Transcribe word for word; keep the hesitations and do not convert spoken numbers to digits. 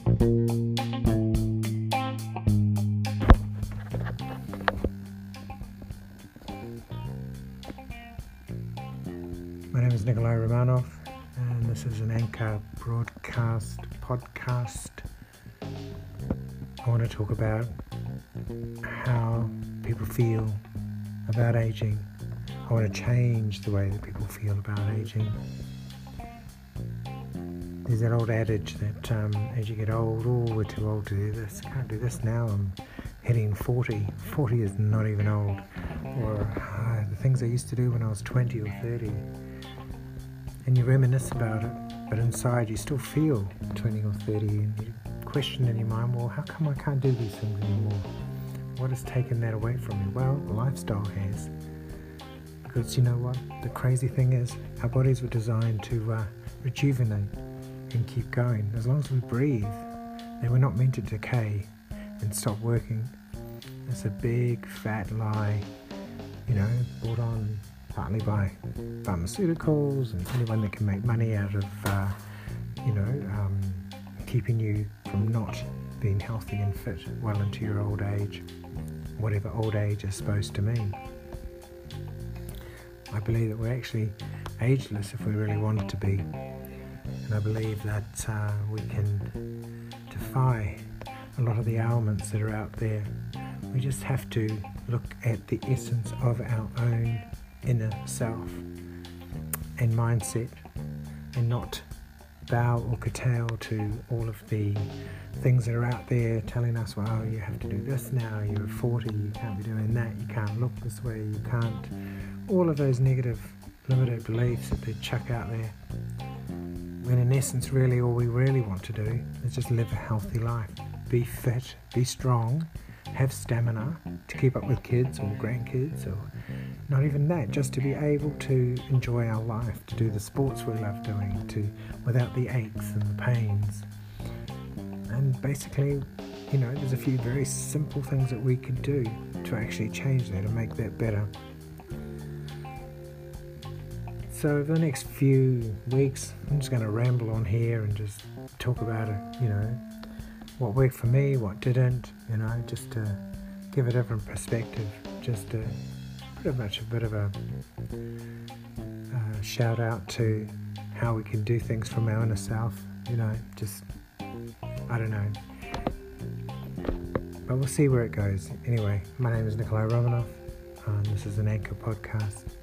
My name is Nikolai Romanov, and this is an Anchor broadcast podcast. I want to talk about how people feel about aging. I want to change the way that people feel about aging. There's that old adage that um, as you get old, oh, we're too old to do this, can't do this now, I'm hitting forty. forty is not even old. Or uh, the things I used to do when I was twenty or thirty. And you reminisce about it, but inside you still feel twenty or thirty, and you question in your mind, well, how come I can't do these things anymore? What has taken that away from me? Well, the lifestyle has. Because you know what? The crazy thing is, our bodies were designed to uh, rejuvenate and keep going. As long as we breathe, they were not meant to decay and stop working. It's a big fat lie, you know, brought on partly by pharmaceuticals and anyone that can make money out of, uh, you know, um, keeping you from not being healthy and fit well into your old age, whatever old age is supposed to mean. I believe that we're actually ageless if we really wanted to be, and I believe that uh, we can defy a lot of the ailments that are out there. We just have to look at the essence of our own inner self and mindset, and not bow or curtail to all of the things that are out there telling us, well, you have to do this now, you're forty, you can't be doing that, you can't look this way, you can't, all of those negative limited beliefs that they chuck out there, when in essence really all we really want to do is just live a healthy life, be fit, be strong, have stamina to keep up with kids or grandkids, or not even that, just to be able to enjoy our life, to do the sports we love doing, to without the aches and the pains. And basically, you know, there's a few very simple things that we could do to actually change that and make that better. So over the next few weeks, I'm just going to ramble on here and just talk about it, you know, what worked for me, what didn't, you know, just to give a different perspective, just to pretty much a bit of a uh, shout out to how we can do things from our inner self, you know, just, I don't know, but we'll see where it goes. Anyway, my name is Nikolai Romanov, and this is an Anchor podcast.